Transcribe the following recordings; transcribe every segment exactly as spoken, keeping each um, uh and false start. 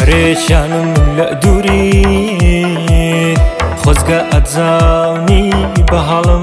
پریشانم لە دووری خۆزگە ئەتزانی بە هەڵم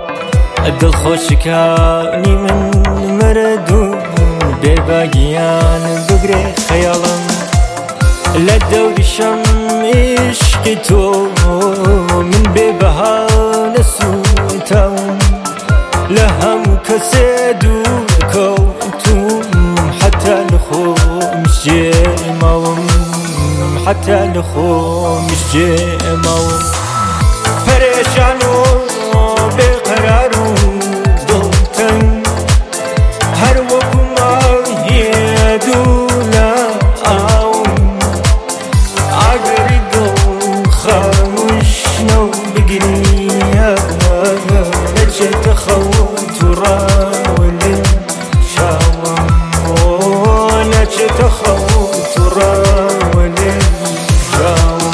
دڵخۆشەکانی من مردوو بێباگیان بگرێ خەیاڵم لە دەوریشەم عیشقی تۆ من بێبەها نەسووتەم لە هەموو کەسێ دوور کەوتوم حتا لە خۆمیش جێماوم حتا لە خۆمیش جێماوم پەرێشان و بێقەرار و دڵتەنگ هەر وەکو ماهیە دوو لە ئاوم ئاگری دڵ خەموشنە و بگریە نەچێتە خەوت و ڕاوەلێ چاوم نەچێتە خەوت و ڕاوەلێ چاوم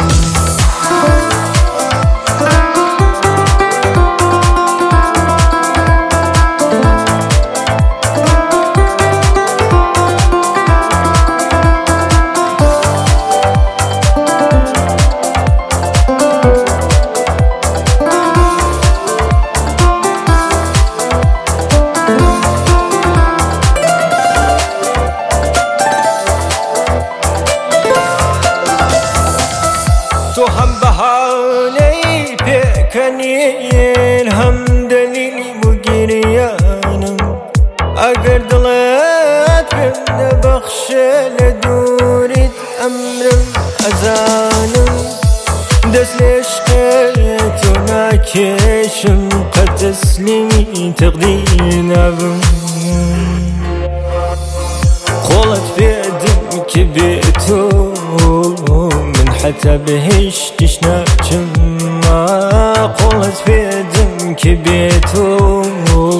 تو هم بەهانەی پێکەنین هەم دەلیلی بۆ گریانم ئەگەر دڵت پێم نەبەخشێ لە دووریت ئەمرم ئەزانم دەست لێ عشقێ تۆ ناکێشم قەت تەسلیمی تەقدیر نابم خۆڵت پێدم کە بێ تۆ حتى بهشتش ناچم قولت پێدم کە بێ تۆ